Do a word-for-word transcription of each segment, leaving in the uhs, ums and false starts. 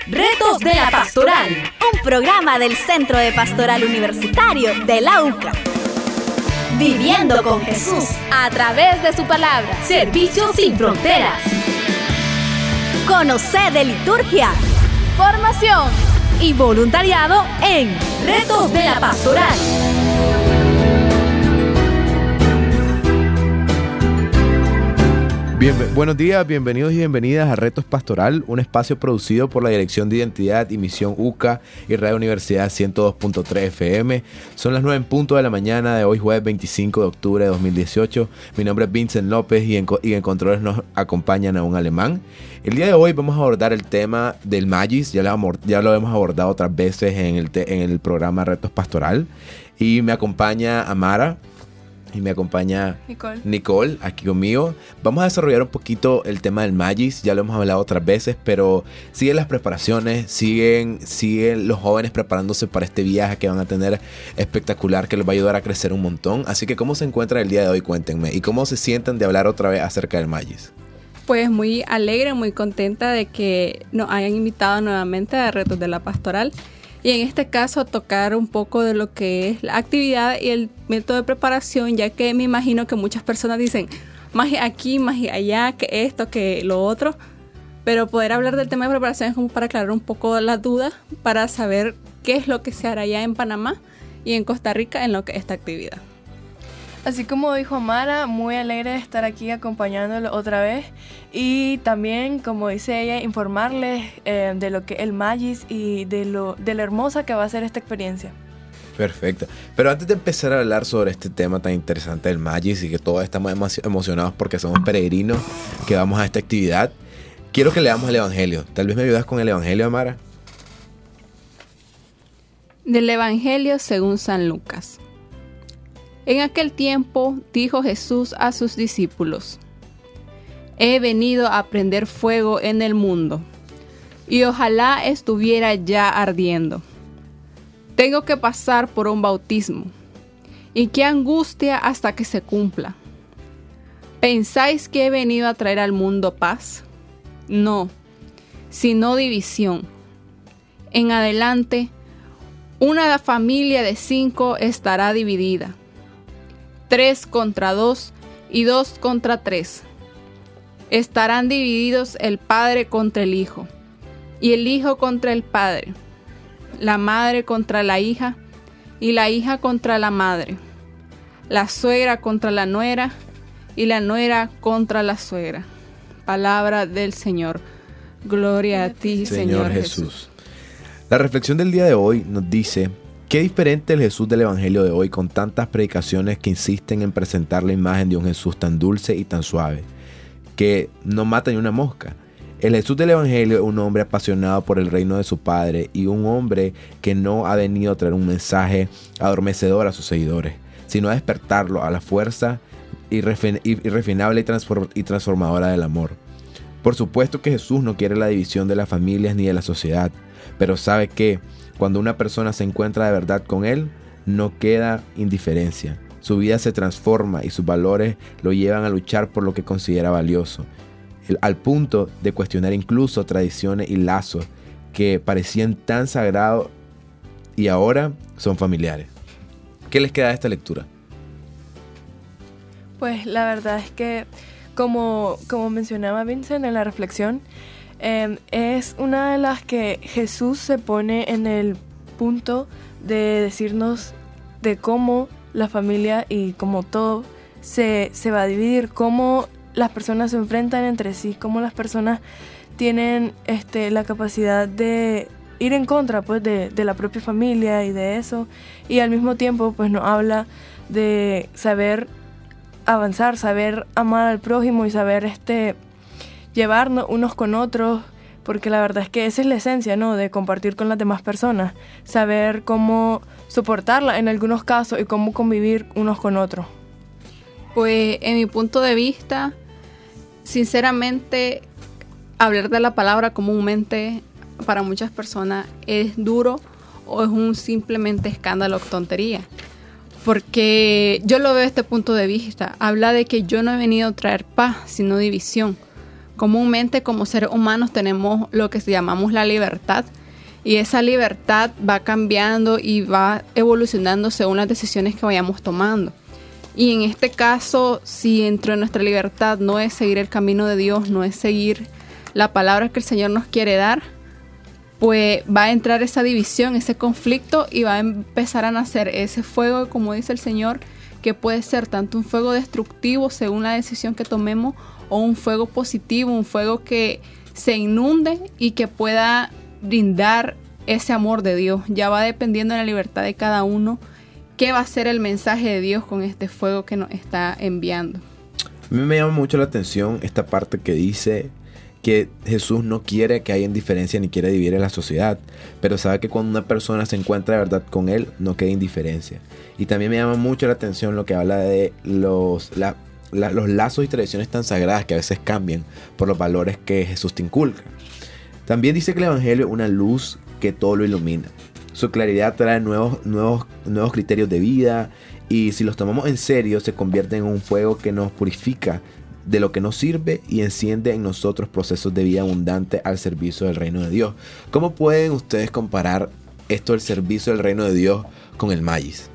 Retos de la Pastoral, un programa del Centro de Pastoral Universitario de la U C A. Viviendo con Jesús a través de su palabra. Servicio sin fronteras. Conoce de liturgia, formación y voluntariado en Retos de la Pastoral. Bien, buenos días, bienvenidos y bienvenidas a Retos Pastoral, un espacio producido por la Dirección de Identidad y Misión U C A y Radio Universidad ciento dos punto tres F M. Son las nueve en punto de la mañana de hoy, jueves veinticinco de octubre de dos mil dieciocho. Mi nombre es Vincent López y en, y en controles nos acompañan a un alemán. El día de hoy vamos a abordar el tema del Magis, ya lo, ya lo hemos abordado otras veces en el, te, en el programa Retos Pastoral. Y me acompaña Amara. Y me acompaña Nicole. Nicole, aquí conmigo. Vamos a desarrollar un poquito el tema del Magis. Ya lo hemos hablado otras veces, pero siguen las preparaciones, siguen, siguen los jóvenes preparándose para este viaje que van a tener espectacular, que les va a ayudar a crecer un montón. Así que, ¿cómo se encuentran el día de hoy? Cuéntenme. ¿Y cómo se sienten de hablar otra vez acerca del Magis? Pues muy alegre, muy contenta de que nos hayan invitado nuevamente a Retos de la Pastoral. Y en este caso tocar un poco de lo que es la actividad y el método de preparación, ya que me imagino que muchas personas dicen magia aquí, magia allá, que esto, que lo otro. Pero poder hablar del tema de preparación es como para aclarar un poco las dudas, para saber qué es lo que se hará allá en Panamá y en Costa Rica en lo que es esta actividad. Así como dijo Mara, muy alegre de estar aquí acompañándolo otra vez y también, como dice ella, informarles eh, de lo que es el Magis y de lo, de lo hermosa que va a ser esta experiencia. Perfecto. Pero antes de empezar a hablar sobre este tema tan interesante del Magis y que todos estamos emo- emocionados porque somos peregrinos que vamos a esta actividad, quiero que leamos el Evangelio. Tal vez me ayudas con el Evangelio, Amara. Del Evangelio según San Lucas. En aquel tiempo dijo Jesús a sus discípulos: He venido a prender fuego en el mundo, y ojalá estuviera ya ardiendo. Tengo que pasar por un bautismo, y qué angustia hasta que se cumpla. ¿Pensáis que he venido a traer al mundo paz? No, sino división. En adelante, una familia de cinco estará dividida. Tres contra dos y dos contra tres. Estarán divididos el padre contra el hijo, y el hijo contra el padre, la madre contra la hija, y la hija contra la madre, la suegra contra la nuera, y la nuera contra la suegra. Palabra del Señor. Gloria a ti, Señor, Señor Jesús. Jesús. La reflexión del día de hoy nos dice: qué diferente el Jesús del Evangelio de hoy, con tantas predicaciones que insisten en presentar la imagen de un Jesús tan dulce y tan suave, que no mata ni una mosca. El Jesús del Evangelio es un hombre apasionado por el reino de su Padre y un hombre que no ha venido a traer un mensaje adormecedor a sus seguidores, sino a despertarlo a la fuerza irrefinable y, transform- y transformadora del amor. Por supuesto que Jesús no quiere la división de las familias ni de la sociedad, pero sabe que cuando una persona se encuentra de verdad con Él, no queda indiferencia. Su vida se transforma y sus valores lo llevan a luchar por lo que considera valioso, al punto de cuestionar incluso tradiciones y lazos que parecían tan sagrados y ahora son familiares. ¿Qué les queda de esta lectura? Pues la verdad es que, como, como mencionaba Vincent en la reflexión, Eh, es una de las que Jesús se pone en el punto de decirnos de cómo la familia y cómo todo se, se va a dividir, cómo las personas se enfrentan entre sí, cómo las personas tienen este, la capacidad de ir en contra pues, de, de la propia familia y de eso, y al mismo tiempo pues, nos habla de saber avanzar, saber amar al prójimo y saber este llevarnos unos con otros, porque la verdad es que esa es la esencia, ¿no? De compartir con las demás personas, saber cómo soportarla en algunos casos y cómo convivir unos con otros. Pues en mi punto de vista, sinceramente, hablar de la palabra comúnmente para muchas personas es duro o es un simplemente escándalo o tontería. Porque yo lo veo desde este punto de vista. Habla de que yo no he venido a traer paz, sino división. Comúnmente como seres humanos tenemos lo que llamamos la libertad, y esa libertad va cambiando y va evolucionando según las decisiones que vayamos tomando. Y en este caso, si dentro de nuestra libertad no es seguir el camino de Dios, no es seguir la palabra que el Señor nos quiere dar, pues va a entrar esa división, ese conflicto, y va a empezar a nacer ese fuego, como dice el Señor, que puede ser tanto un fuego destructivo según la decisión que tomemos, o un fuego positivo, un fuego que se inunde y que pueda brindar ese amor de Dios. Ya va dependiendo de la libertad de cada uno qué va a ser el mensaje de Dios con este fuego que nos está enviando. A mí me llama mucho la atención esta parte que dice que Jesús no quiere que haya indiferencia ni quiere dividir a la sociedad, pero sabe que cuando una persona se encuentra de verdad con Él, no queda indiferencia. Y también me llama mucho la atención lo que habla de los, la, la, los lazos y tradiciones tan sagradas que a veces cambian por los valores que Jesús te inculca. También dice que el Evangelio es una luz que todo lo ilumina. Su claridad trae nuevos, nuevos, nuevos criterios de vida, y si los tomamos en serio se convierte en un fuego que nos purifica de lo que nos sirve y enciende en nosotros procesos de vida abundante al servicio del reino de Dios. ¿Cómo pueden ustedes comparar esto del servicio del reino de Dios con el maíz?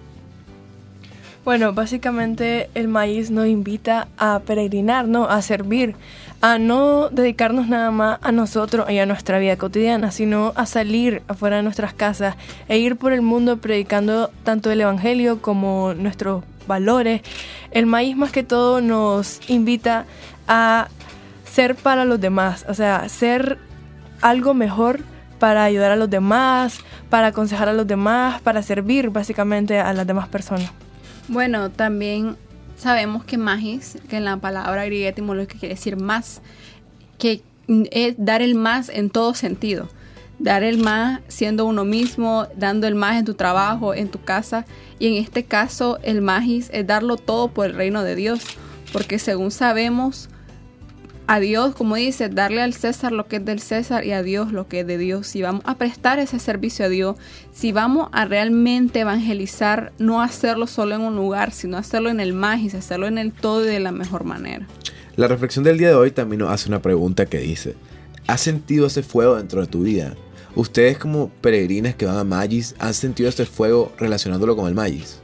Bueno, básicamente el maíz nos invita a peregrinar, ¿no? A servir, a no dedicarnos nada más a nosotros y a nuestra vida cotidiana, sino a salir afuera de nuestras casas e ir por el mundo predicando tanto el evangelio como nuestros valores. El maíz más que todo nos invita a ser para los demás, o sea, ser algo mejor para ayudar a los demás, para aconsejar a los demás, para servir básicamente a las demás personas. Bueno, también sabemos que magis, que en la palabra griega etimológica quiere decir más, que es dar el más en todo sentido. Dar el más siendo uno mismo, dando el más en tu trabajo, en tu casa. Y en este caso, el magis es darlo todo por el reino de Dios. Porque según sabemos, a Dios, como dice, darle al César lo que es del César y a Dios lo que es de Dios. Si vamos a prestar ese servicio a Dios, si vamos a realmente evangelizar, no hacerlo solo en un lugar, sino hacerlo en el magis, hacerlo en el todo y de la mejor manera. La reflexión del día de hoy también nos hace una pregunta que dice: ¿has sentido ese fuego dentro de tu vida? ¿Ustedes como peregrinas que van a Magis han sentido ese fuego relacionándolo con el Magis?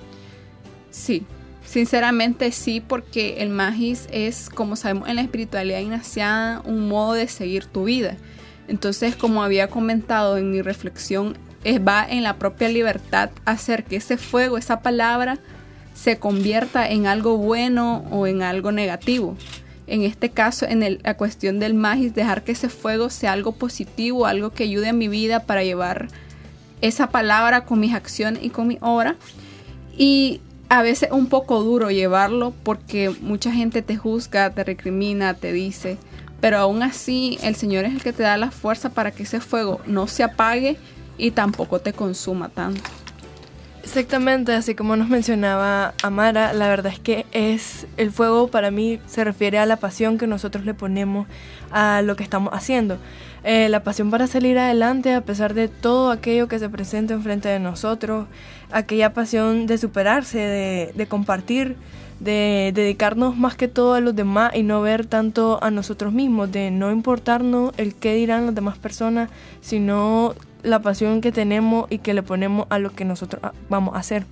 Sí, sinceramente sí, porque el Magis es, como sabemos en la espiritualidad ignaciana, un modo de seguir tu vida. Entonces, como había comentado en mi reflexión, es, va en la propia libertad hacer que ese fuego, esa palabra, se convierta en algo bueno o en algo negativo. En este caso, en el, la cuestión del magis, dejar que ese fuego sea algo positivo, algo que ayude a mi vida para llevar esa palabra con mis acciones y con mi obra. Y a veces es un poco duro llevarlo porque mucha gente te juzga, te recrimina, te dice, pero aún así el Señor es el que te da la fuerza para que ese fuego no se apague y tampoco te consuma tanto. Exactamente, así como nos mencionaba Amara, la verdad es que es el fuego para mí se refiere a la pasión que nosotros le ponemos a lo que estamos haciendo. Eh, la pasión para salir adelante a pesar de todo aquello que se presenta enfrente de nosotros, aquella pasión de superarse, de, de compartir, de dedicarnos más que todo a los demás y no ver tanto a nosotros mismos, de no importarnos el qué dirán las demás personas, sino la pasión que tenemos y que le ponemos a lo que nosotros vamos a hacer.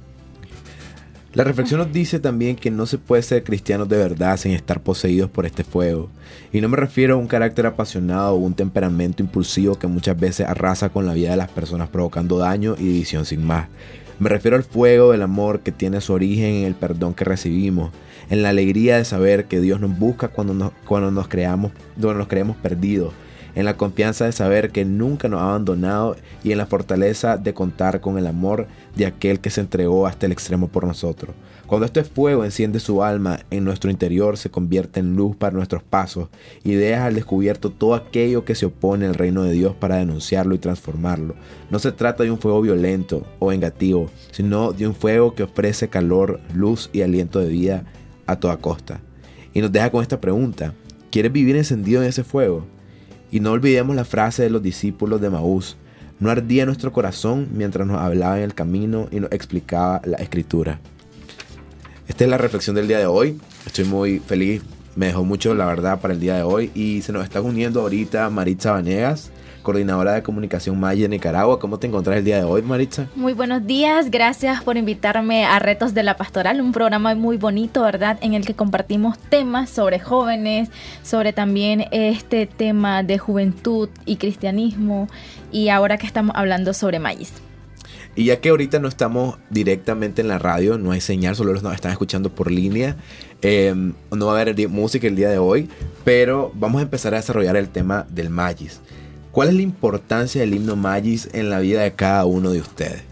La reflexión nos dice también que no se puede ser cristianos de verdad sin estar poseídos por este fuego. Y no me refiero a un carácter apasionado o un temperamento impulsivo que muchas veces arrasa con la vida de las personas provocando daño y división sin más. Me refiero al fuego del amor que tiene su origen en el perdón que recibimos, en la alegría de saber que Dios nos busca cuando nos, cuando nos, creamos, cuando nos creemos perdidos, en la confianza de saber que nunca nos ha abandonado y en la fortaleza de contar con el amor de aquel que se entregó hasta el extremo por nosotros. Cuando este fuego enciende su alma en nuestro interior, se convierte en luz para nuestros pasos y deja al descubierto todo aquello que se opone al reino de Dios para denunciarlo y transformarlo. No se trata de un fuego violento o vengativo, sino de un fuego que ofrece calor, luz y aliento de vida a toda costa. Y nos deja con esta pregunta: ¿quieres vivir encendido en ese fuego? Y no olvidemos la frase de los discípulos de Maús: no ardía nuestro corazón mientras nos hablaba en el camino y nos explicaba la escritura. Esta es la reflexión del día de hoy. Estoy muy feliz me dejó mucho, la verdad, para el día de hoy. Y se nos está uniendo ahorita Maritza Vanegas, coordinadora de comunicación Magis de Nicaragua. ¿Cómo te encontrás el día de hoy, Maritza? Muy buenos días, gracias por invitarme a Retos de la Pastoral, un programa muy bonito, ¿verdad? En el que compartimos temas sobre jóvenes, sobre también este tema de juventud y cristianismo, y ahora que estamos hablando sobre Magis. Y ya que ahorita no estamos directamente en la radio, no hay señal, solo nos están escuchando por línea, eh, no va a haber música el día de hoy, pero vamos a empezar a desarrollar el tema del Magis. ¿Cuál es la importancia del himno Magis en la vida de cada uno de ustedes?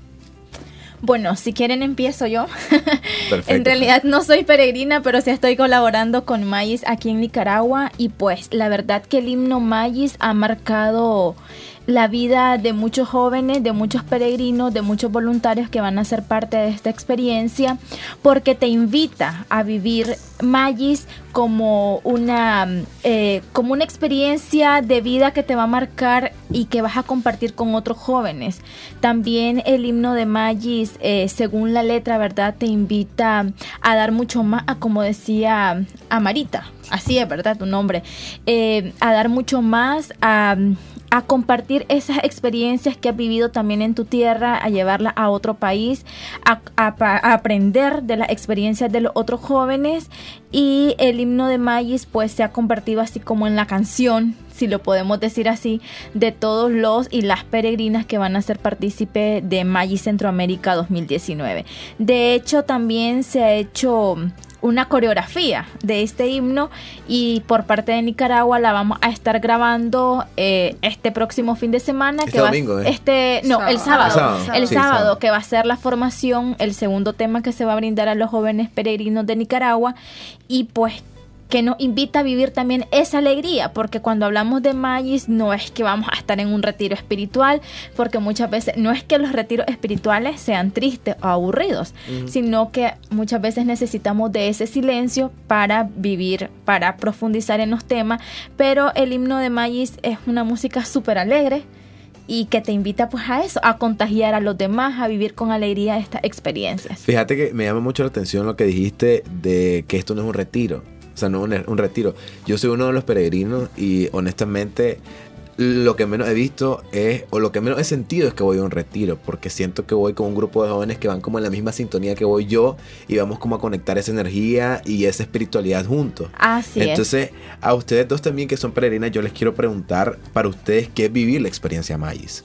Bueno, si quieren empiezo yo. Perfecto. En realidad no soy peregrina, pero sí estoy colaborando con Magis aquí en Nicaragua, y pues la verdad que el himno Magis ha marcado la vida de muchos jóvenes, de muchos peregrinos, de muchos voluntarios que van a ser parte de esta experiencia, porque te invita a vivir Magis como una, eh, como una experiencia de vida que te va a marcar y que vas a compartir con otros jóvenes. También el himno de Magis, eh, según la letra, ¿verdad?, te invita a dar mucho más, a, como decía Amarita, así es, ¿verdad?, tu nombre, eh, a dar mucho más, a... a compartir esas experiencias que has vivido también en tu tierra, a llevarlas a otro país, a, a, a aprender de las experiencias de los otros jóvenes. Y el himno de Magis pues se ha convertido así como en la canción, si lo podemos decir así, de todos los y las peregrinas que van a ser partícipe de Magis Centroamérica dos mil diecinueve. De hecho, también se ha hecho una coreografía de este himno, y por parte de Nicaragua la vamos a estar grabando eh, este próximo fin de semana. Este que va, domingo, ¿eh? Este, no, el sábado, sábado. el Sí, sábado, sábado, que va a ser la formación, el segundo tema que se va a brindar a los jóvenes peregrinos de Nicaragua, y pues que nos invita a vivir también esa alegría, porque cuando hablamos de Magis no es que vamos a estar en un retiro espiritual, porque muchas veces no es que los retiros espirituales sean tristes o aburridos, uh-huh. sino que muchas veces necesitamos de ese silencio para vivir, para profundizar en los temas. Pero el himno de Magis es una música súper alegre y que te invita pues a eso, a contagiar a los demás, a vivir con alegría estas experiencias. Fíjate que me llama mucho la atención lo que dijiste de que esto no es un retiro. O sea, no un, un retiro. Yo soy uno de los peregrinos y honestamente lo que menos he visto es, o lo que menos he sentido es que voy a un retiro, porque siento que voy con un grupo de jóvenes que van como en la misma sintonía que voy yo, y vamos como a conectar esa energía y esa espiritualidad juntos. Así es. Entonces, a ustedes dos también que son peregrinas, yo les quiero preguntar para ustedes qué es vivir la experiencia Magis.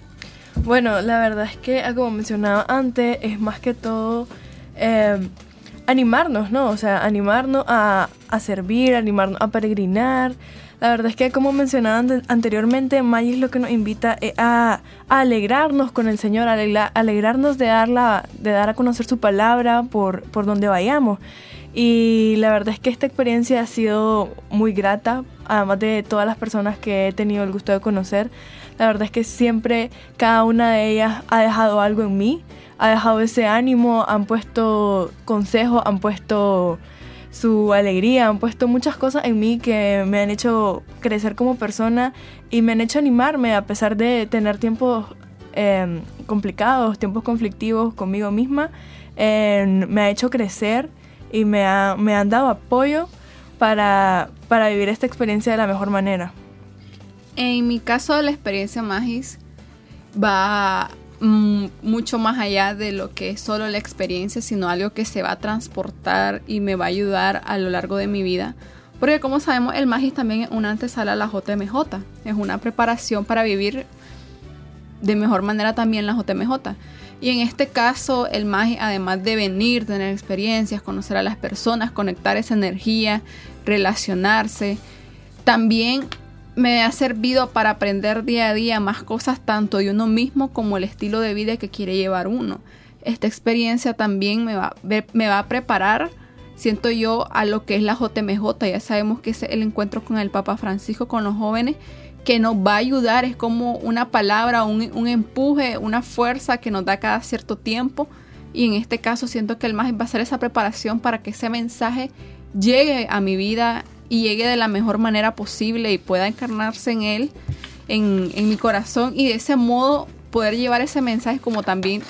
Bueno, la verdad es que, como mencionaba antes, es más que todo eh, animarnos, ¿no? O sea, animarnos a, a servir, animarnos a peregrinar. La verdad es que, como mencionaba anteriormente, Magis lo que nos invita es a, a alegrarnos con el Señor, a alegrar, alegrarnos de, darla, de dar a conocer su palabra por, por donde vayamos. Y la verdad es que esta experiencia ha sido muy grata, además de todas las personas que he tenido el gusto de conocer. La verdad es que siempre cada una de ellas ha dejado algo en mí, ha dejado ese ánimo, han puesto consejos, han puesto su alegría, han puesto muchas cosas en mí que me han hecho crecer como persona y me han hecho animarme a pesar de tener tiempos eh, complicados, tiempos conflictivos conmigo misma. Eh, me ha hecho crecer y me, ha, me han dado apoyo para, para vivir esta experiencia de la mejor manera. En mi caso, la experiencia Magis va mm, mucho más allá de lo que es solo la experiencia, sino algo que se va a transportar y me va a ayudar a lo largo de mi vida. Porque como sabemos, el Magis también es una antesala a la J M J. Es una preparación para vivir de mejor manera también la J M J. Y en este caso, el Magis, además de venir, tener experiencias, conocer a las personas, conectar esa energía, relacionarse, también me ha servido para aprender día a día más cosas tanto de uno mismo como el estilo de vida que quiere llevar uno. Esta experiencia también me va, me va a preparar, siento yo, a lo que es la J M J. Ya sabemos que es el encuentro con el Papa Francisco, con los jóvenes, que nos va a ayudar. Es como una palabra, un, un empuje, una fuerza que nos da cada cierto tiempo. Y en este caso siento que el Magis va a ser esa preparación para que ese mensaje llegue a mi vida y llegue de la mejor manera posible y pueda encarnarse en él, en, en mi corazón, y de ese modo poder llevar ese mensaje, como también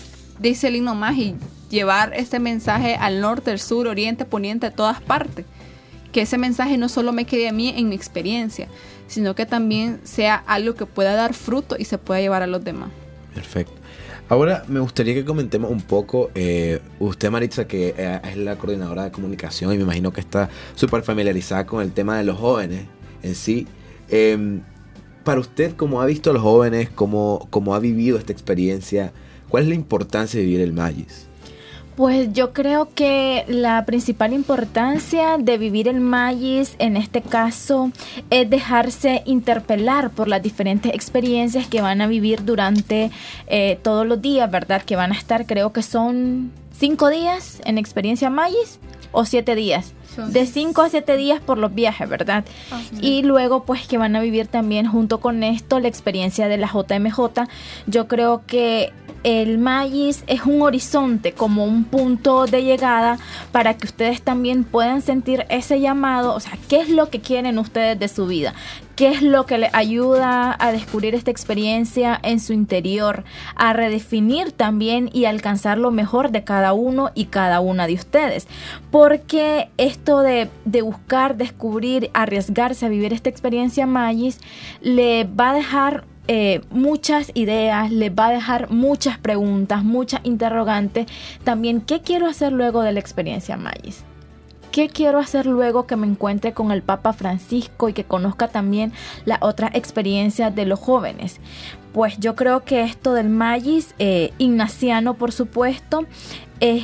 dice el himno Magis, llevar este mensaje al norte, al sur, oriente, poniente, a todas partes. que ese mensaje no solo me quede a mí en mi experiencia, sino que también sea algo que pueda dar fruto y se pueda llevar a los demás. Perfecto. Ahora me gustaría que comentemos un poco, eh, usted Maritza, que eh, es la coordinadora de comunicación y me imagino que está súper familiarizada con el tema de los jóvenes en sí. Eh, para usted, ¿cómo ha visto a los jóvenes? ¿Cómo, cómo ha vivido esta experiencia? ¿Cuál es la importancia de vivir el Magis? Pues yo creo que la principal importancia de vivir el Magis en este caso es dejarse interpelar por las diferentes experiencias que van a vivir durante eh, todos los días, ¿verdad? Que van a estar, creo que son cinco días en experiencia Magis o siete días. De cinco a siete días por los viajes, ¿verdad? Oh, sí. Y luego pues que van a vivir también junto con esto la experiencia de la J M J. Yo creo que el Magis es un horizonte, como un punto de llegada para que ustedes también puedan sentir ese llamado. O sea, ¿qué es lo que quieren ustedes de su vida? ¿Qué es lo que les ayuda a descubrir esta experiencia en su interior? A redefinir también y alcanzar lo mejor de cada uno y cada una de ustedes. Porque esto de, de buscar, descubrir, arriesgarse a vivir esta experiencia Magis, le va a dejar Eh, muchas ideas, les va a dejar muchas preguntas, muchas interrogantes. También, ¿qué quiero hacer luego de la experiencia Magis? ¿Qué quiero hacer luego que me encuentre con el Papa Francisco y que conozca también las otras experiencias de los jóvenes? Pues yo creo que esto del Magis, eh, ignaciano por supuesto, es...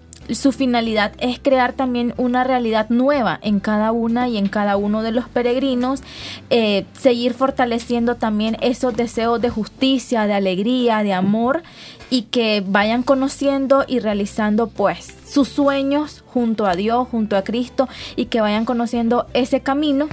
su finalidad es crear también una realidad nueva en cada una y en cada uno de los peregrinos, eh, seguir fortaleciendo también esos deseos de justicia, de alegría, de amor, y que vayan conociendo y realizando pues sus sueños junto a Dios, junto a Cristo, y que vayan conociendo ese camino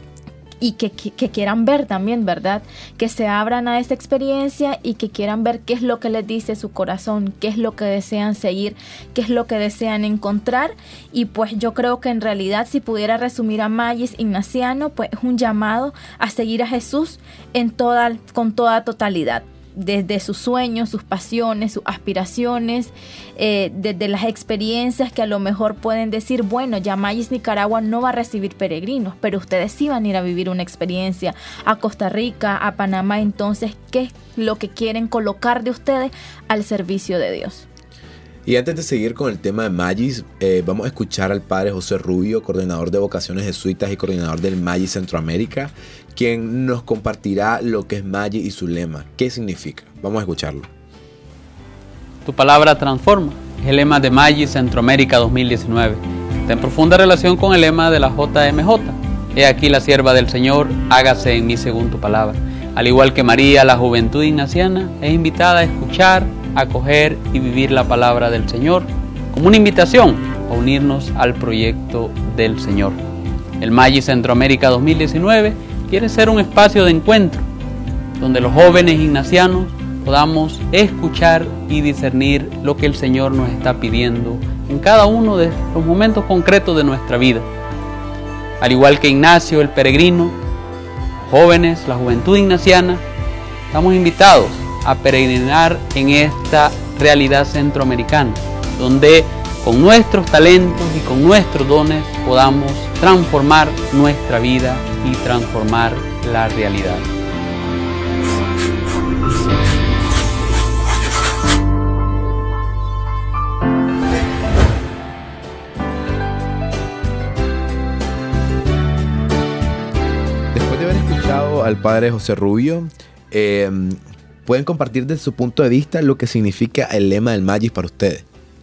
y que, que, que quieran ver también, ¿verdad? Que se abran a esa experiencia y que quieran ver qué es lo que les dice su corazón, qué es lo que desean seguir, qué es lo que desean encontrar. Y pues yo creo que en realidad, si pudiera resumir a Magis ignaciano, pues es un llamado a seguir a Jesús en toda, con toda totalidad. Desde sus sueños, sus pasiones, sus aspiraciones, eh, desde las experiencias que a lo mejor pueden decir, bueno, ya Magis Nicaragua no va a recibir peregrinos, pero ustedes sí van a ir a vivir una experiencia a Costa Rica, a Panamá. Entonces, ¿qué es lo que quieren colocar de ustedes al servicio de Dios? Y antes de seguir con el tema de Magis, eh, vamos a escuchar al padre José Rubio, coordinador de vocaciones jesuitas y coordinador del Magis Centroamérica, quien nos compartirá lo que es Magis y su lema. ¿Qué significa? Vamos a escucharlo. Tu palabra transforma. Es el lema de Magis Centroamérica dos mil diecinueve. Está en profunda relación con el lema de la J M J. He aquí la sierva del Señor, hágase en mí según tu palabra. Al igual que María, la juventud ignaciana es invitada a escuchar, acoger y vivir la palabra del Señor como una invitación a unirnos al proyecto del Señor. El Magis Centroamérica dos mil diecinueve quiere ser un espacio de encuentro donde los jóvenes ignacianos podamos escuchar y discernir lo que el Señor nos está pidiendo en cada uno de los momentos concretos de nuestra vida. Al igual que Ignacio, el peregrino, jóvenes, la juventud ignaciana, estamos invitados a peregrinar en esta realidad centroamericana, donde con nuestros talentos y con nuestros dones podamos transformar nuestra vida y transformar la realidad. Después de haber escuchado al padre José Rubio, eh, ¿pueden compartir desde su punto de vista lo que significa el lema del Magis para ustedes?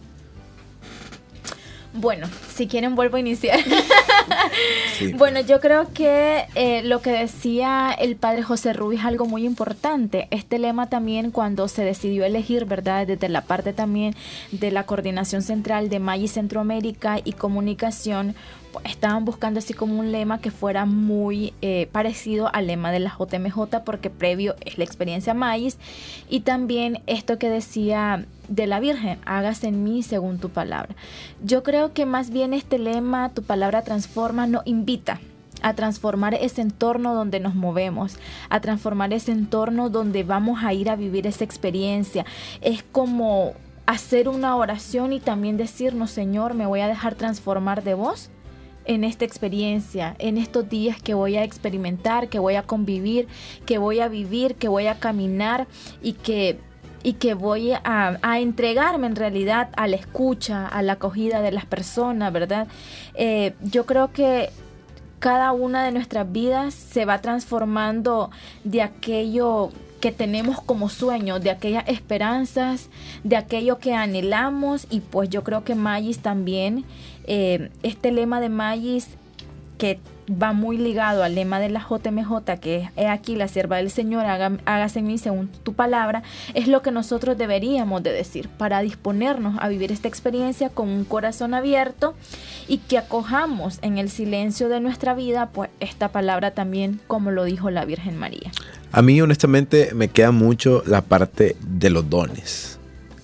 Bueno, si quieren vuelvo a iniciar. Sí. Bueno, yo creo que eh, lo que decía el padre José Rubio es algo muy importante. Este lema también, cuando se decidió elegir, ¿verdad? Desde la parte también de la coordinación central de Magis Centroamérica y Comunicación, pues, estaban buscando así como un lema que fuera muy eh, parecido al lema de la J M J, porque previo es la experiencia Magis, y también esto que decía de la Virgen, hágase en mí según tu palabra. Yo creo que más bien este lema, tu palabra transforma, nos invita a transformar ese entorno donde nos movemos, a transformar ese entorno donde vamos a ir a vivir esa experiencia. Es como hacer una oración y también decirnos, Señor, me voy a dejar transformar de vos en esta experiencia, en estos días que voy a experimentar, que voy a convivir, que voy a vivir, que voy a caminar y que, y que voy a, a entregarme en realidad a la escucha, a la acogida de las personas, ¿verdad? Eh, yo creo que cada una de nuestras vidas se va transformando de aquello que tenemos como sueño, de aquellas esperanzas, de aquello que anhelamos. Y pues yo creo que Magis también, eh, este lema de Magis que va muy ligado al lema de la J M J, que es he aquí la sierva del Señor, haga, hágase en mí según tu palabra, es lo que nosotros deberíamos de decir para disponernos a vivir esta experiencia con un corazón abierto y que acojamos en el silencio de nuestra vida pues esta palabra también, como lo dijo la Virgen María. A mí honestamente me queda mucho la parte de los dones.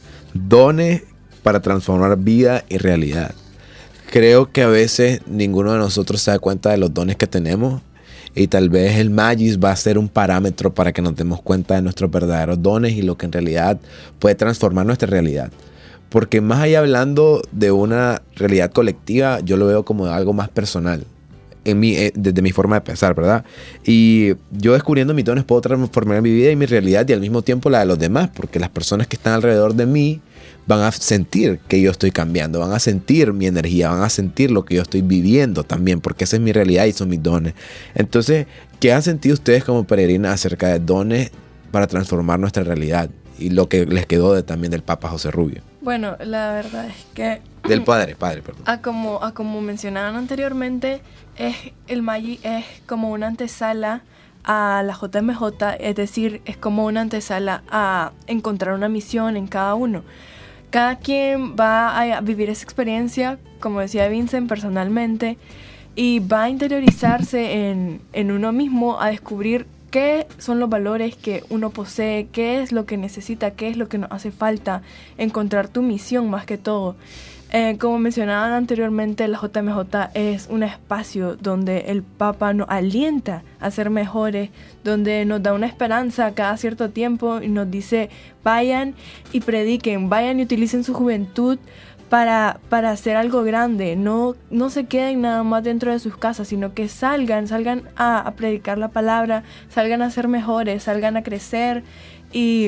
Dones para transformar vida y realidad. Creo que a veces ninguno de nosotros se da cuenta de los dones que tenemos y tal vez el Magis va a ser un parámetro para que nos demos cuenta de nuestros verdaderos dones y lo que en realidad puede transformar nuestra realidad. Porque más allá hablando de una realidad colectiva, yo lo veo como algo más personal. En mi, eh, desde mi forma de pensar, ¿verdad? Y yo descubriendo mis dones puedo transformar mi vida y mi realidad y al mismo tiempo la de los demás, porque las personas que están alrededor de mí van a sentir que yo estoy cambiando, van a sentir mi energía, van a sentir lo que yo estoy viviendo también, porque esa es mi realidad y son mis dones. Entonces, ¿qué han sentido ustedes como peregrinas acerca de dones para transformar nuestra realidad? Y lo que les quedó de, también del Papa José Rubio. Bueno, la verdad es que... Del padre, padre, perdón. A como, a como mencionaban anteriormente, es, el Magis es como una antesala a la J M J, es decir, es como una antesala a encontrar una misión en cada uno. Cada quien va a vivir esa experiencia, como decía Vincent, personalmente, y va a interiorizarse en, en uno mismo, a descubrir qué son los valores que uno posee, qué es lo que necesita, qué es lo que nos hace falta, encontrar tu misión más que todo. Eh, como mencionaban anteriormente, la J M J es un espacio donde el Papa nos alienta a ser mejores, donde nos da una esperanza cada cierto tiempo y nos dice vayan y prediquen, vayan y utilicen su juventud para, para hacer algo grande, no, no se queden nada más dentro de sus casas, sino que salgan, salgan a, a predicar la palabra, salgan a ser mejores, salgan a crecer y,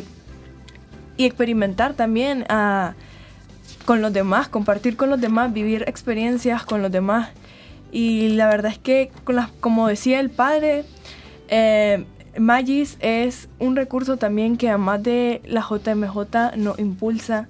y experimentar también a con los demás, compartir con los demás, vivir experiencias con los demás. Y la verdad es que, con las, como decía el padre, eh, Magis es un recurso también que además de la J M J nos impulsa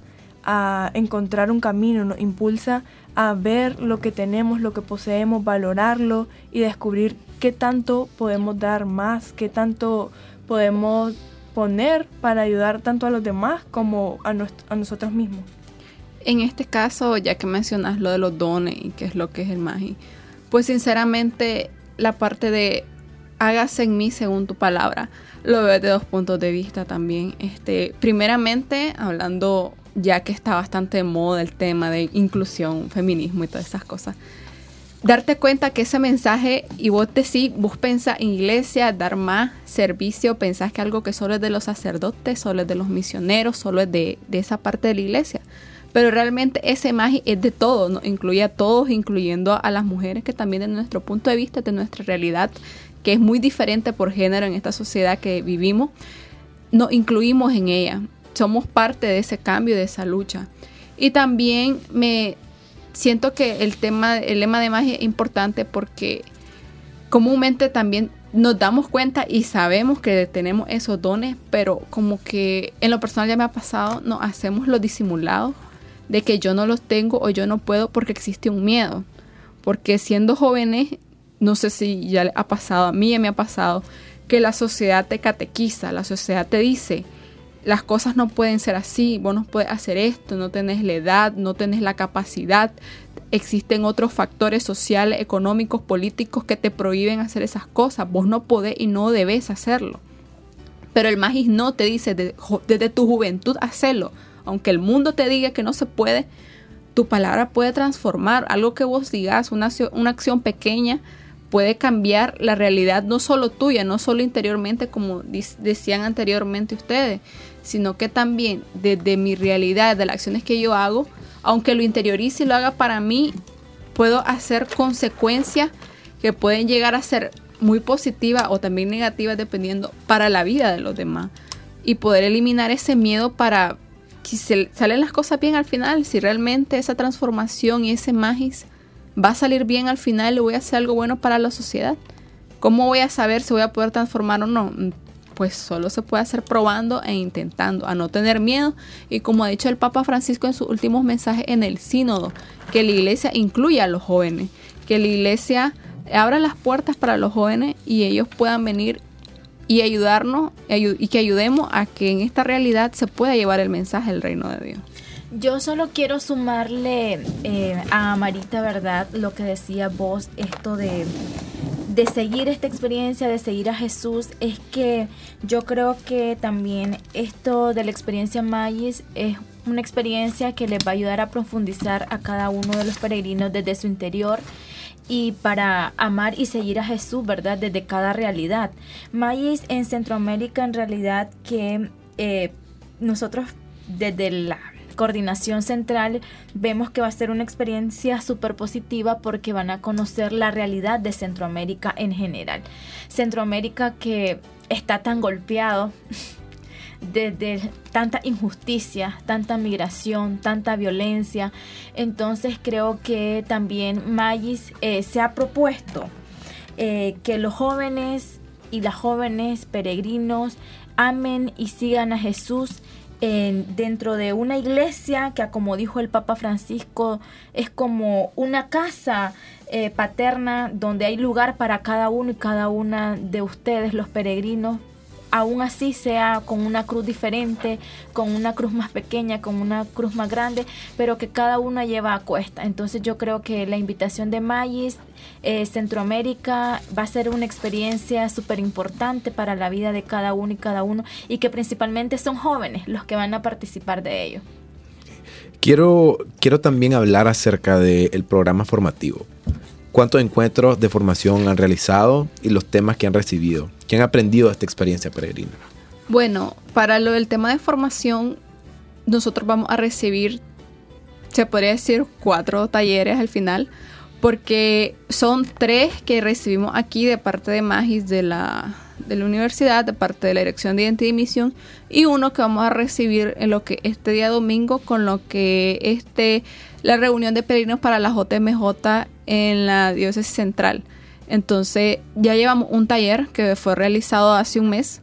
a encontrar un camino, nos impulsa a ver lo que tenemos, lo que poseemos, valorarlo y descubrir qué tanto podemos dar más, qué tanto podemos poner para ayudar tanto a los demás como a, nos, a nosotros mismos. En este caso, ya que mencionas lo de los dones y qué es lo que es el Magis, pues sinceramente la parte de hágase en mí según tu palabra, lo veo desde dos puntos de vista también. Este, primeramente, hablando ya que está bastante de moda el tema de inclusión, feminismo y todas esas cosas, darte cuenta que ese mensaje, y vos decís, vos pensás en iglesia, dar más servicio, pensás que algo que solo es de los sacerdotes, solo es de los misioneros, solo es de, de esa parte de la iglesia. Pero realmente ese Magis es de todos, ¿no? Incluye a todos, incluyendo a las mujeres, que también de nuestro punto de vista, de nuestra realidad, que es muy diferente por género en esta sociedad que vivimos, nos incluimos en ella. Somos parte de ese cambio, de esa lucha. Y también me siento que el tema, el lema de Magis es importante porque comúnmente también nos damos cuenta y sabemos que tenemos esos dones, pero como que en lo personal ya me ha pasado, nos hacemos los disimulados de que yo no los tengo o yo no puedo porque existe un miedo. Porque siendo jóvenes, no sé si ya ha pasado, a mí ya me ha pasado, que la sociedad te catequiza, la sociedad te dice, las cosas no pueden ser así, vos no puedes hacer esto, no tenés la edad, no tenés la capacidad, existen otros factores sociales, económicos, políticos que te prohíben hacer esas cosas, vos no podés y no debes hacerlo. Pero el Magis no te dice, desde, desde tu juventud, hacelo. Aunque el mundo te diga que no se puede, tu palabra puede transformar. Algo que vos digas, una, una acción pequeña, puede cambiar la realidad no solo tuya, no solo interiormente, como decían anteriormente ustedes, sino que también desde mi realidad, de las acciones que yo hago, aunque lo interiorice y lo haga para mí, puedo hacer consecuencias que pueden llegar a ser muy positivas o también negativas dependiendo para la vida de los demás. Y poder eliminar ese miedo para si se, salen las cosas bien al final, si realmente esa transformación y ese magis va a salir bien al final y voy a hacer algo bueno para la sociedad. ¿Cómo voy a saber si voy a poder transformar o no? Pues solo se puede hacer probando e intentando, a no tener miedo. Y como ha dicho el Papa Francisco en sus últimos mensajes en el sínodo, que la iglesia incluya a los jóvenes, que la iglesia abra las puertas para los jóvenes y ellos puedan venir y ayudarnos y que ayudemos a que en esta realidad se pueda llevar el mensaje del reino de Dios. Yo solo quiero sumarle eh, a Marita, ¿verdad? Lo que decía vos, esto de, de seguir esta experiencia, de seguir a Jesús, es que yo creo que también esto de la experiencia Magis es una experiencia que les va a ayudar a profundizar a cada uno de los peregrinos desde su interior y para amar y seguir a Jesús, ¿verdad? Desde cada realidad. Magis en Centroamérica, en realidad que eh, nosotros desde la coordinación central vemos que va a ser una experiencia súper positiva porque van a conocer la realidad de Centroamérica en general. Centroamérica que está tan golpeado desde tanta injusticia, tanta migración, tanta violencia. Entonces creo que también Magis eh, se ha propuesto eh, que los jóvenes y las jóvenes peregrinos amen y sigan a Jesús En, dentro de una iglesia que, como dijo el Papa Francisco, es como una casa eh, paterna donde hay lugar para cada uno y cada una de ustedes, los peregrinos, aún así sea con una cruz diferente, con una cruz más pequeña, con una cruz más grande, pero que cada una lleva a cuesta. Entonces yo creo que la invitación de Magis eh, Centroamérica va a ser una experiencia súper importante para la vida de cada uno y cada uno, y que principalmente son jóvenes los que van a participar de ello. Quiero, quiero también hablar acerca del programa formativo. ¿Cuántos encuentros de formación han realizado y los temas que han recibido? ¿Qué han aprendido de esta experiencia peregrina? Bueno, para lo del tema de formación, nosotros vamos a recibir, se podría decir, cuatro talleres al final, porque son tres que recibimos aquí de parte de Magis de la, de la universidad, de parte de la Dirección de Identidad y Misión, y uno que vamos a recibir en lo que este día domingo con lo que este la reunión de peregrinos para la J M J en la diócesis central. Entonces ya llevamos un taller que fue realizado hace un mes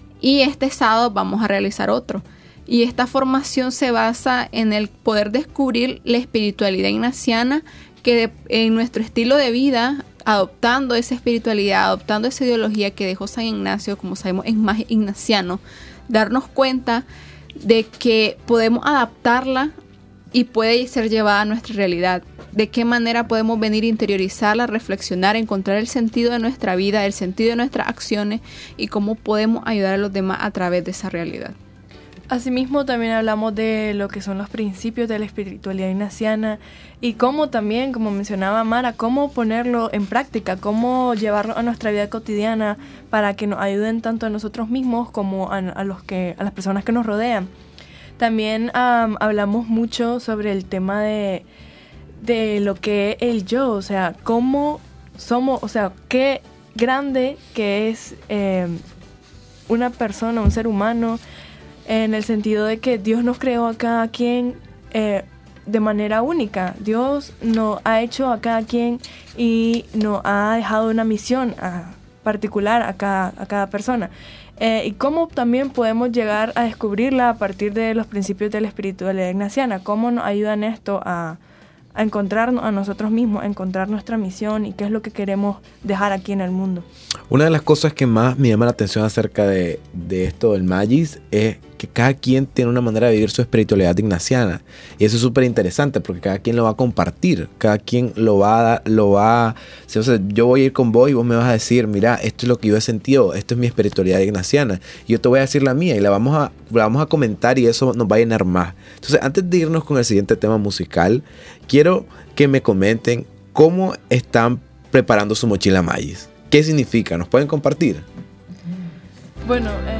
y este sábado vamos a realizar otro. Y esta formación se basa en el poder descubrir la espiritualidad ignaciana, que de, en nuestro estilo de vida, adoptando esa espiritualidad, adoptando esa ideología que dejó San Ignacio, como sabemos es más ignaciano, darnos cuenta de que podemos adaptarla y puede ser llevada a nuestra realidad. De qué manera podemos venir a interiorizarla, reflexionar, encontrar el sentido de nuestra vida, el sentido de nuestras acciones y cómo podemos ayudar a los demás a través de esa realidad. Asimismo, también hablamos de lo que son los principios de la espiritualidad ignaciana y cómo también, como mencionaba Mara, cómo ponerlo en práctica, cómo llevarlo a nuestra vida cotidiana para que nos ayuden tanto a nosotros mismos como a, a, los que, a las personas que nos rodean. También um, hablamos mucho sobre el tema de, de lo que es el yo, o sea, cómo somos, o sea, qué grande que es eh, una persona, un ser humano, en el sentido de que Dios nos creó a cada quien eh, de manera única. Dios nos ha hecho a cada quien y nos ha dejado una misión a, particular a cada, a cada persona. Eh, y cómo también podemos llegar a descubrirla a partir de los principios de la espiritualidad ignaciana. Cómo nos ayudan esto a, a encontrarnos a nosotros mismos, a encontrar nuestra misión y qué es lo que queremos dejar aquí en el mundo. Una de las cosas que más me llama la atención acerca de, de esto del Magis es que cada quien tiene una manera de vivir su espiritualidad ignaciana. Y eso es súper interesante porque cada quien lo va a compartir. Cada quien lo va a dar, lo va a... O sea, yo voy a ir con vos y vos me vas a decir, mira, esto es lo que yo he sentido, esto es mi espiritualidad ignaciana. Y yo te voy a decir la mía y la vamos a, la vamos a comentar y eso nos va a llenar más. Entonces, antes de irnos con el siguiente tema musical, quiero que me comenten cómo están preparando su mochila Magis. ¿Qué significa? ¿Nos pueden compartir? Bueno, eh...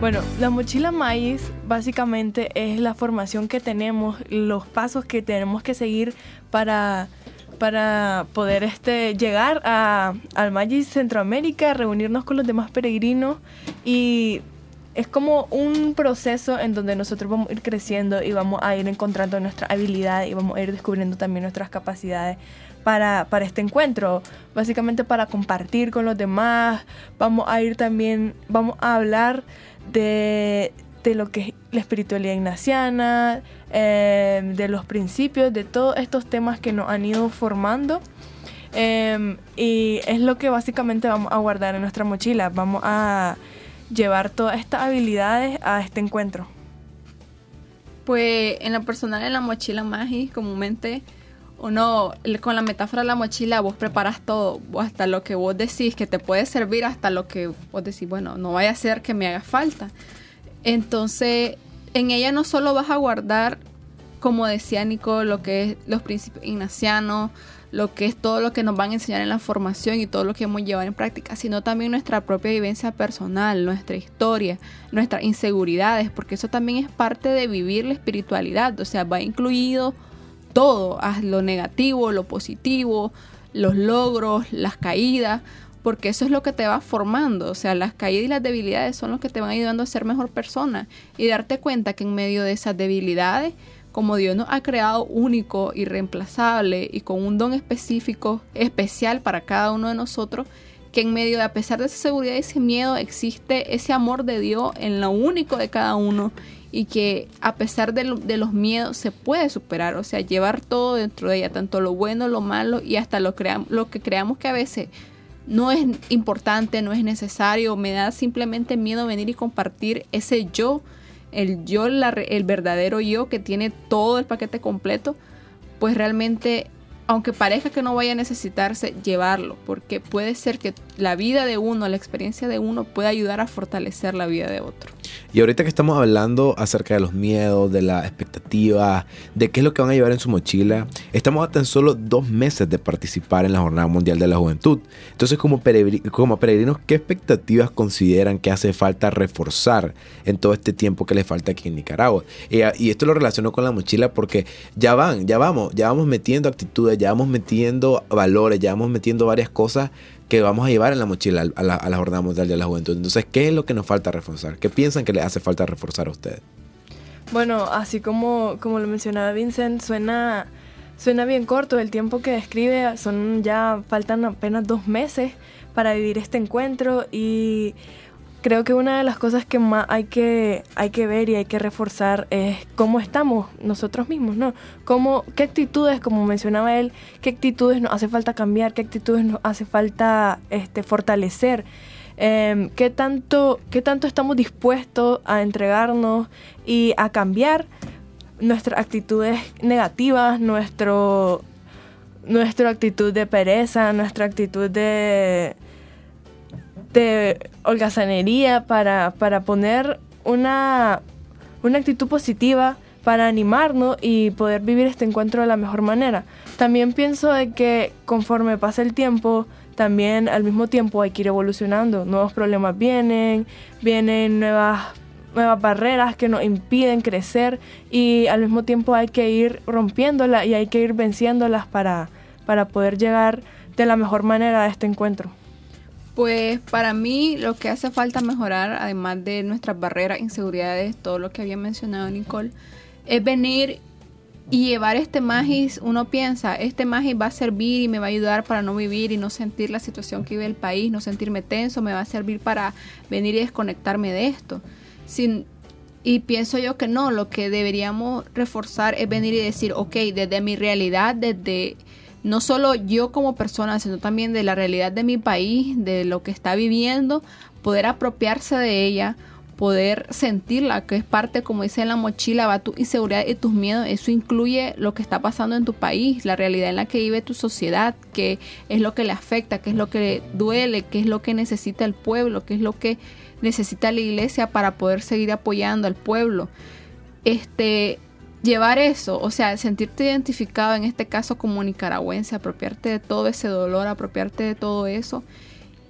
Bueno, la mochila Magis básicamente es la formación que tenemos, los pasos que tenemos que seguir para, para poder este, llegar a, al Magis Centroamérica, reunirnos con los demás peregrinos, y es como un proceso en donde nosotros vamos a ir creciendo y vamos a ir encontrando nuestra habilidad y vamos a ir descubriendo también nuestras capacidades para, para este encuentro, básicamente para compartir con los demás. Vamos a ir también, vamos a hablar de, de lo que es la espiritualidad ignaciana, eh, de los principios, de todos estos temas que nos han ido formando, eh, y es lo que básicamente vamos a guardar en nuestra mochila. Vamos a llevar todas estas habilidades a este encuentro. Pues en lo personal, en la mochila Magis, comúnmente uno, con la metáfora de la mochila, vos preparas todo, hasta lo que vos decís que te puede servir, hasta lo que vos decís, bueno, no vaya a ser que me haga falta. Entonces, en ella no solo vas a guardar, como decía Nico, lo que es los principios ignacianos, lo que es todo lo que nos van a enseñar en la formación y todo lo que hemos llevado en práctica, sino también nuestra propia vivencia personal, nuestra historia, nuestras inseguridades, porque eso también es parte de vivir la espiritualidad. O sea, va incluido todo, lo negativo, lo positivo, los logros, las caídas, porque eso es lo que te va formando. O sea, las caídas y las debilidades son los que te van ayudando a ser mejor persona, y darte cuenta que en medio de esas debilidades, como Dios nos ha creado único, irreemplazable y con un don específico, especial para cada uno de nosotros, que en medio de, a pesar de esa seguridad y ese miedo, existe ese amor de Dios en lo único de cada uno, y que a pesar de, lo, de los miedos se puede superar. O sea, llevar todo dentro de ella, tanto lo bueno, lo malo y hasta lo, crea, lo que creamos que a veces no es importante, no es necesario, me da simplemente miedo venir y compartir ese yo, el yo, la, el verdadero yo que tiene todo el paquete completo. Pues realmente, aunque parezca que no vaya a necesitarse, llevarlo, porque puede ser que la vida de uno, la experiencia de uno pueda ayudar a fortalecer la vida de otro. Y ahorita que estamos hablando acerca de los miedos, de las expectativas, de qué es lo que van a llevar en su mochila, estamos a tan solo dos meses de participar en la Jornada Mundial de la Juventud. Entonces, como, peregr- como peregrinos, ¿qué expectativas consideran que hace falta reforzar en todo este tiempo que les falta aquí en Nicaragua? Y, y esto lo relaciono con la mochila porque ya van, ya vamos, ya vamos metiendo actitudes, ya vamos metiendo valores, ya vamos metiendo varias cosas que vamos a llevar en la mochila a la, a la Jornada Mundial de la Juventud. Entonces, ¿qué es lo que nos falta reforzar? ¿Qué piensan que les hace falta reforzar a ustedes? Bueno, así como, como lo mencionaba Vincent, suena, suena bien corto el tiempo que describe. Son ya, faltan apenas dos meses para vivir este encuentro, y creo que una de las cosas que más hay que, hay que ver y hay que reforzar es cómo estamos nosotros mismos, ¿no? Cómo, qué actitudes, como mencionaba él, qué actitudes nos hace falta cambiar, qué actitudes nos hace falta este, fortalecer, eh, qué tanto, qué tanto estamos dispuestos a entregarnos y a cambiar nuestras actitudes negativas, nuestro, nuestra actitud de pereza, nuestra actitud de... de holgazanería, para, para poner una, una actitud positiva, para animarnos y poder vivir este encuentro de la mejor manera. También pienso de que conforme pasa el tiempo, también al mismo tiempo hay que ir evolucionando. Nuevos problemas vienen, vienen nuevas, nuevas barreras que nos impiden crecer, y al mismo tiempo hay que ir rompiéndolas y hay que ir venciéndolas para, para poder llegar de la mejor manera a este encuentro. Pues para mí lo que hace falta mejorar, además de nuestras barreras, inseguridades, todo lo que había mencionado Nicole, es venir y llevar este Magis. Uno piensa, este Magis va a servir y me va a ayudar para no vivir y no sentir la situación que vive el país, no sentirme tenso, me va a servir para venir y desconectarme de esto. Sin, y pienso yo que no, lo que deberíamos reforzar es venir y decir, ok, desde mi realidad, desde... no solo yo como persona, sino también de la realidad de mi país, de lo que está viviendo, poder apropiarse de ella, poder sentirla, que es parte, como dice en la mochila, va tu inseguridad y tus miedos. Eso incluye lo que está pasando en tu país, la realidad en la que vive tu sociedad, qué es lo que le afecta, qué es lo que le duele, qué es lo que necesita el pueblo, qué es lo que necesita la iglesia para poder seguir apoyando al pueblo. Este... Llevar eso, o sea, sentirte identificado, en este caso como nicaragüense, apropiarte de todo ese dolor, apropiarte de todo eso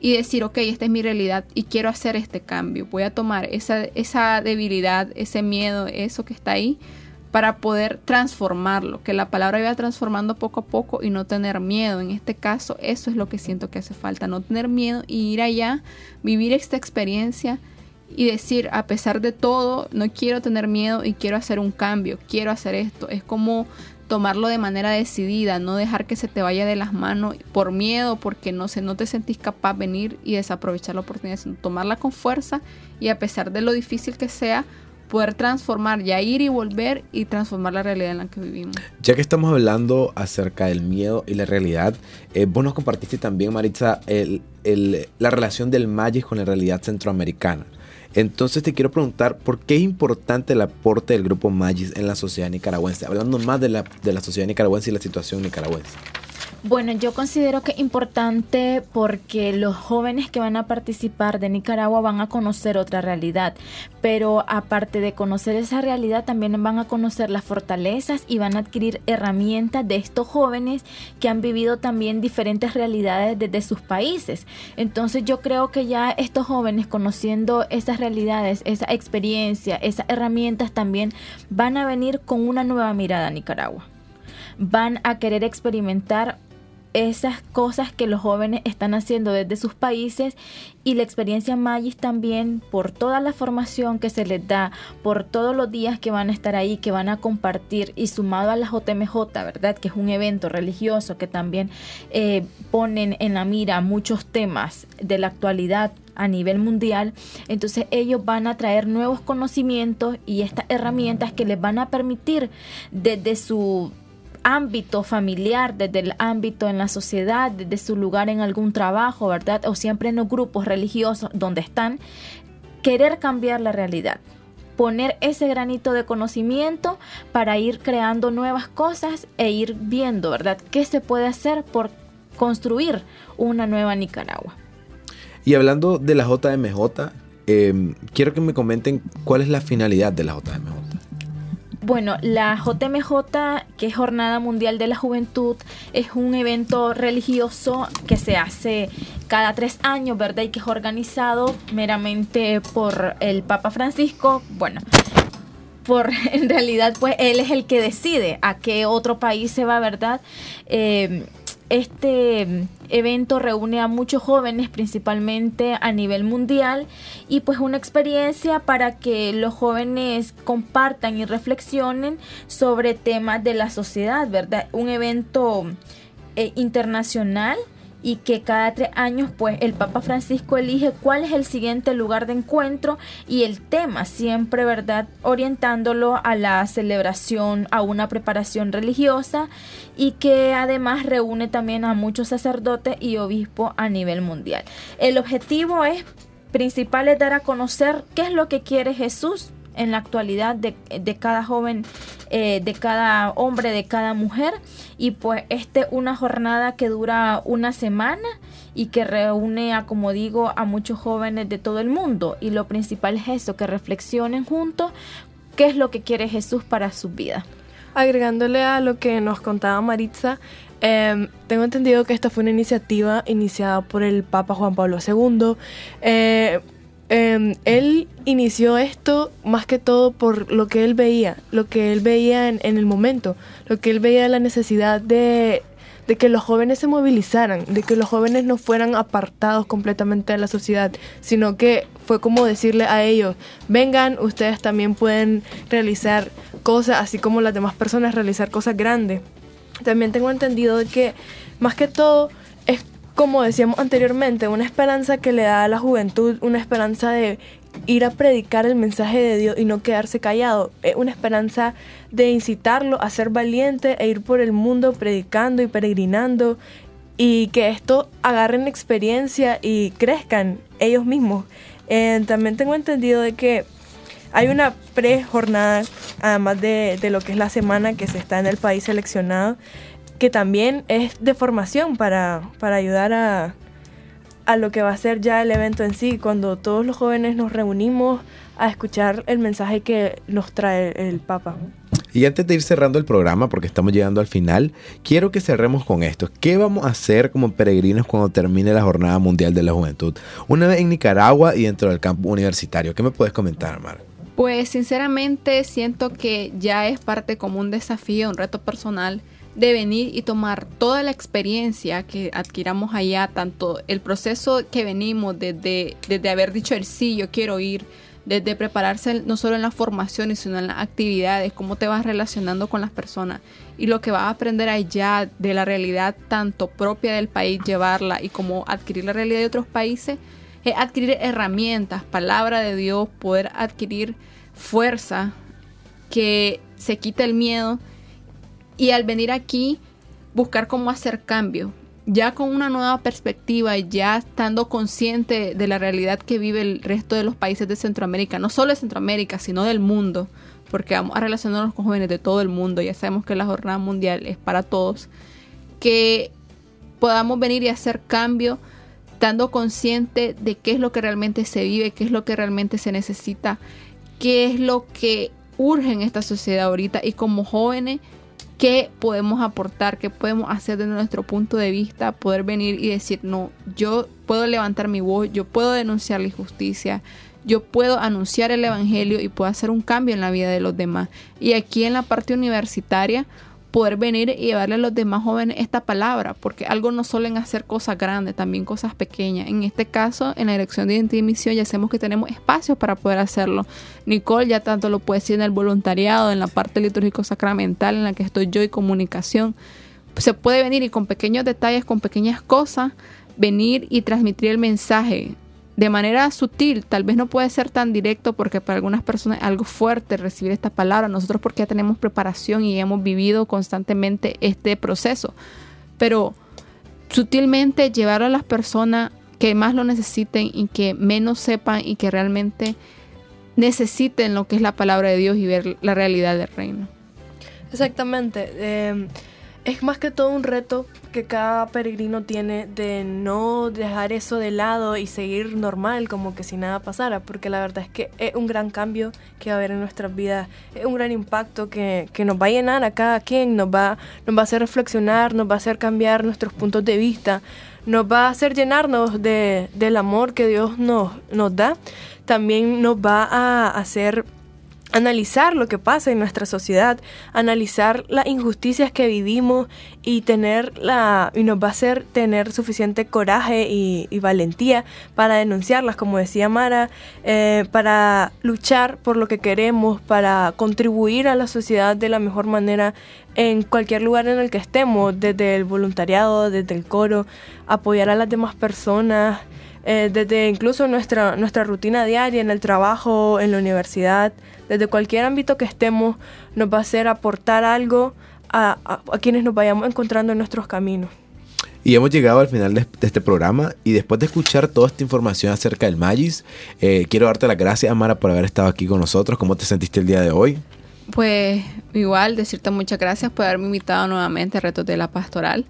y decir, ok, esta es mi realidad y quiero hacer este cambio. Voy a tomar esa, esa debilidad, ese miedo, eso que está ahí, para poder transformarlo, que la palabra vaya transformando poco a poco y no tener miedo. En este caso, eso es lo que siento que hace falta, no tener miedo y ir allá, vivir esta experiencia y decir, a pesar de todo, no quiero tener miedo y quiero hacer un cambio, quiero hacer esto. Es como tomarlo de manera decidida, no dejar que se te vaya de las manos por miedo, porque no sé, no te sentís capaz de venir y desaprovechar la oportunidad, sino tomarla con fuerza y a pesar de lo difícil que sea, poder transformar, ya ir y volver y transformar la realidad en la que vivimos. Ya que estamos hablando acerca del miedo y la realidad, eh, vos nos compartiste también, Maritza, el, el, la relación del Magis con la realidad centroamericana. Entonces te quiero preguntar, ¿por qué es importante el aporte del grupo Magis en la sociedad nicaragüense? Hablando más de la, de la sociedad nicaragüense y la situación nicaragüense. Bueno, yo considero que es importante porque los jóvenes que van a participar de Nicaragua van a conocer otra realidad, pero aparte de conocer esa realidad también van a conocer las fortalezas y van a adquirir herramientas de estos jóvenes que han vivido también diferentes realidades desde sus países. Entonces yo creo que ya estos jóvenes, conociendo esas realidades, esa experiencia, esas herramientas, también van a venir con una nueva mirada a Nicaragua. Van a querer experimentar esas cosas que los jóvenes están haciendo desde sus países, y la experiencia Magis también, por toda la formación que se les da, por todos los días que van a estar ahí, que van a compartir, y sumado a la J M J, ¿verdad? Que es un evento religioso que también eh, ponen en la mira muchos temas de la actualidad a nivel mundial. Entonces ellos van a traer nuevos conocimientos y estas herramientas que les van a permitir desde su ámbito familiar, desde el ámbito en la sociedad, desde su lugar en algún trabajo, ¿verdad? O siempre en los grupos religiosos donde están, querer cambiar la realidad, poner ese granito de conocimiento para ir creando nuevas cosas e ir viendo, ¿verdad?, qué se puede hacer por construir una nueva Nicaragua. Y hablando de la J M J, eh, quiero que me comenten cuál es la finalidad de la J M J. Bueno, la J M J, que es Jornada Mundial de la Juventud, es un evento religioso que se hace cada tres años, ¿verdad? Y que es organizado meramente por el Papa Francisco. Bueno, por en realidad, pues él es el que decide a qué otro país se va, ¿verdad? Eh, Este evento reúne a muchos jóvenes, principalmente a nivel mundial, y pues una experiencia para que los jóvenes compartan y reflexionen sobre temas de la sociedad, ¿verdad? Un evento eh, internacional, y que cada tres años pues el Papa Francisco elige cuál es el siguiente lugar de encuentro y el tema, siempre, ¿verdad?, orientándolo a la celebración, a una preparación religiosa, y que además reúne también a muchos sacerdotes y obispos a nivel mundial. El objetivo es principal es dar a conocer qué es lo que quiere Jesús en la actualidad de, de cada joven, eh, de cada hombre, de cada mujer. Y pues este una jornada que dura una semana y que reúne a, como digo, a muchos jóvenes de todo el mundo. Y lo principal es eso, que reflexionen juntos qué es lo que quiere Jesús para su vida. Agregándole a lo que nos contaba Maritza, eh, tengo entendido que esta fue una iniciativa iniciada por el Papa Juan Pablo segundo. Eh, Eh, él inició esto más que todo por lo que él veía, lo que él veía en, en el momento, lo que él veía la necesidad de, de que los jóvenes se movilizaran, de que los jóvenes no fueran apartados completamente de la sociedad, sino que fue como decirle a ellos, vengan, ustedes también pueden realizar cosas, así como las demás personas realizar cosas grandes. También tengo entendido de que más que todo es, como decíamos anteriormente, una esperanza que le da a la juventud, una esperanza de ir a predicar el mensaje de Dios y no quedarse callado, es una esperanza de incitarlo a ser valiente e ir por el mundo predicando y peregrinando, y que esto agarren experiencia y crezcan ellos mismos. Eh, también tengo entendido de que hay una pre-jornada, además de, de lo que es la semana que se está en el país seleccionado, que también es de formación para, para ayudar a, a lo que va a ser ya el evento en sí, cuando todos los jóvenes nos reunimos a escuchar el mensaje que nos trae el Papa. Y antes de ir cerrando el programa, porque estamos llegando al final, quiero que cerremos con esto. ¿Qué vamos a hacer como peregrinos cuando termine la Jornada Mundial de la Juventud? Una vez en Nicaragua y dentro del campo universitario. ¿Qué me puedes comentar, Mara? Pues sinceramente siento que ya es parte como un desafío, un reto personal de venir y tomar toda la experiencia que adquiramos allá, tanto el proceso que venimos desde, desde haber dicho el sí, yo quiero ir, desde prepararse no solo en la formación, sino en las actividades, cómo te vas relacionando con las personas y lo que vas a aprender allá de la realidad tanto propia del país, llevarla y cómo adquirir la realidad de otros países, es adquirir herramientas, palabra de Dios, poder adquirir fuerza, que se quite el miedo y al venir aquí buscar cómo hacer cambio. Ya con una nueva perspectiva, ya estando consciente de la realidad que vive el resto de los países de Centroamérica, no solo de Centroamérica, sino del mundo, porque vamos a relacionarnos con jóvenes de todo el mundo, ya sabemos que la Jornada Mundial es para todos, que podamos venir y hacer cambio, estando consciente de qué es lo que realmente se vive, qué es lo que realmente se necesita, qué es lo que urge en esta sociedad ahorita y como jóvenes, qué podemos aportar, qué podemos hacer desde nuestro punto de vista, poder venir y decir, no, yo puedo levantar mi voz, yo puedo denunciar la injusticia, yo puedo anunciar el evangelio y puedo hacer un cambio en la vida de los demás. Y aquí en la parte universitaria, poder venir y llevarle a los demás jóvenes esta palabra, porque algo no solo en hacer cosas grandes, también cosas pequeñas. En este caso, en la dirección de identidad y misión, ya sabemos que tenemos espacios para poder hacerlo. Nicole ya tanto lo puede decir en el voluntariado, en la parte litúrgico-sacramental, en la que estoy yo y comunicación. Se puede venir y con pequeños detalles, con pequeñas cosas, venir y transmitir el mensaje de manera sutil. Tal vez no puede ser tan directo porque para algunas personas es algo fuerte recibir esta palabra. Nosotros porque ya tenemos preparación y hemos vivido constantemente este proceso. Pero sutilmente llevar a las personas que más lo necesiten y que menos sepan y que realmente necesiten lo que es la palabra de Dios y ver la realidad del reino. Exactamente. Eh, es más que todo un reto que cada peregrino tiene de no dejar eso de lado y seguir normal como que si nada pasara, porque la verdad es que es un gran cambio que va a haber en nuestras vidas, es un gran impacto que, que nos va a llenar a cada quien, nos va, nos va a hacer reflexionar, nos va a hacer cambiar nuestros puntos de vista, nos va a hacer llenarnos de, del amor que Dios nos, nos da, también nos va a hacer analizar lo que pasa en nuestra sociedad, analizar las injusticias que vivimos y tener la y nos va a hacer tener suficiente coraje y, y valentía para denunciarlas, como decía Mara, eh, para luchar por lo que queremos, para contribuir a la sociedad de la mejor manera en cualquier lugar en el que estemos, desde el voluntariado, desde el coro, apoyar a las demás personas, eh, desde incluso nuestra, nuestra rutina diaria, en el trabajo, en la universidad, desde cualquier ámbito que estemos, nos va a hacer aportar algo a, a, a quienes nos vayamos encontrando en nuestros caminos. Y hemos llegado al final de, de este programa y después de escuchar toda esta información acerca del Magis, eh, quiero darte las gracias, Amara, por haber estado aquí con nosotros. ¿Cómo te sentiste el día de hoy? Pues igual, decirte muchas gracias por haberme invitado nuevamente a Retos de la Pastoral.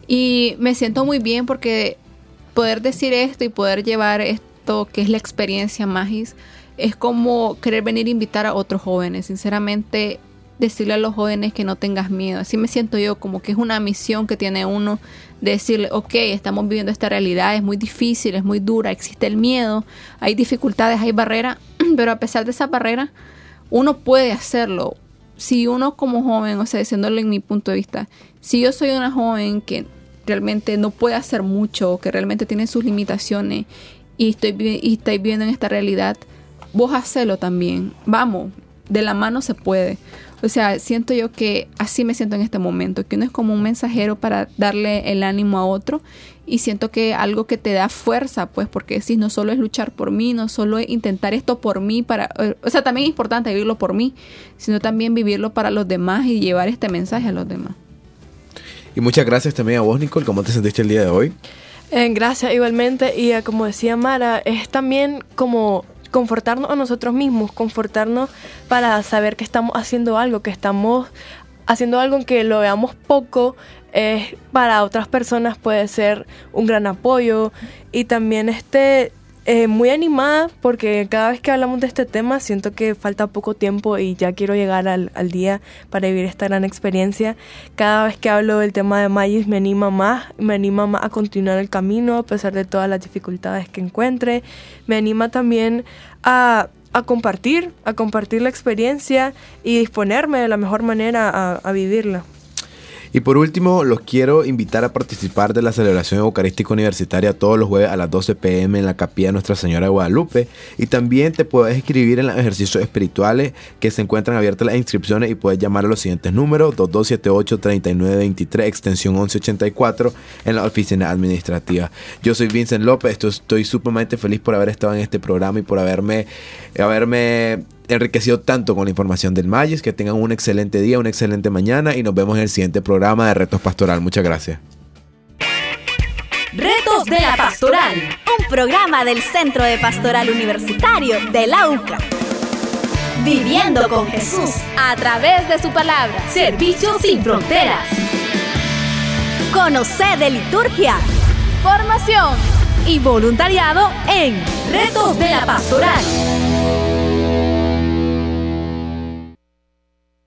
Y me siento muy bien porque poder decir esto y poder llevar esto que es la experiencia Magis es como querer venir a invitar a otros jóvenes. Sinceramente, decirle a los jóvenes que no tengas miedo. Así me siento yo, como que es una misión que tiene uno de decirle, ok, estamos viviendo esta realidad, es muy difícil, es muy dura, existe el miedo, hay dificultades, hay barreras, pero a pesar de esa barrera, uno puede hacerlo. Si uno como joven, o sea, diciéndolo en mi punto de vista, si yo soy una joven que realmente no puede hacer mucho, que realmente tiene sus limitaciones y estoy, y estoy viviendo en esta realidad, vos hacelo también. Vamos, de la mano se puede. O sea, siento yo que así me siento en este momento, que uno es como un mensajero para darle el ánimo a otro y siento que algo que te da fuerza, pues, porque decís, no solo es luchar por mí, no solo es intentar esto por mí, para, o sea, también es importante vivirlo por mí, sino también vivirlo para los demás y llevar este mensaje a los demás. Y muchas gracias también a vos, Nicole. ¿Cómo te sentiste el día de hoy? Eh, gracias, igualmente. Y eh, como decía Mara, es también como confortarnos a nosotros mismos, confortarnos para saber que estamos haciendo algo, que estamos haciendo algo que lo veamos poco, eh, para otras personas puede ser un gran apoyo. Y también este eh, muy animada porque cada vez que hablamos de este tema siento que falta poco tiempo y ya quiero llegar al, al día para vivir esta gran experiencia. Cada vez que hablo del tema de Magis me anima más, me anima más a continuar el camino a pesar de todas las dificultades que encuentre. Me anima también a, a compartir, a compartir la experiencia y disponerme de la mejor manera a, a vivirla. Y por último, los quiero invitar a participar de la celebración eucarística universitaria todos los jueves a las doce pe eme en la capilla de Nuestra Señora de Guadalupe. Y también te puedes inscribir en los ejercicios espirituales que se encuentran abiertas las inscripciones y puedes llamar a los siguientes números: dos dos siete ocho, tres nueve dos tres, extensión once ochenta y cuatro en la oficina administrativa. Yo soy Vincent López, estoy, estoy sumamente feliz por haber estado en este programa y por haberme, haberme enriquecido tanto con la información del Magis. Que tengan un excelente día, una excelente mañana y nos vemos en el siguiente programa de Retos Pastoral. Muchas gracias. Retos de la Pastoral, Un programa del Centro de Pastoral Universitario de la U C A. Viviendo con Jesús. a través de su palabra. Servicio sin fronteras. Conoce de liturgia. Formación y voluntariado en Retos de la Pastoral.